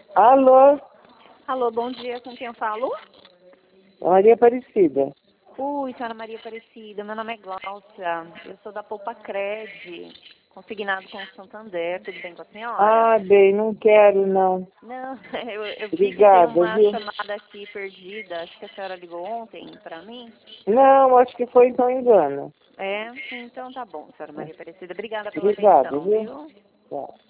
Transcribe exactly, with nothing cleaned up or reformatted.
Alô, Alô, bom dia, com quem eu falo? Maria Aparecida. Oi, senhora Maria Aparecida, meu nome é Glaucia, eu sou da Poupa Cred, consignado com o Santander, tudo bem com a senhora? Ah, bem, não quero, não. Não, eu, eu vi que tem Obrigada, uma viu? chamada aqui perdida, acho que a senhora ligou ontem pra mim. Não, acho que foi então engano. É? Então tá bom, senhora Maria Aparecida, obrigada pela Obrigada, atenção, viu? viu? Tá.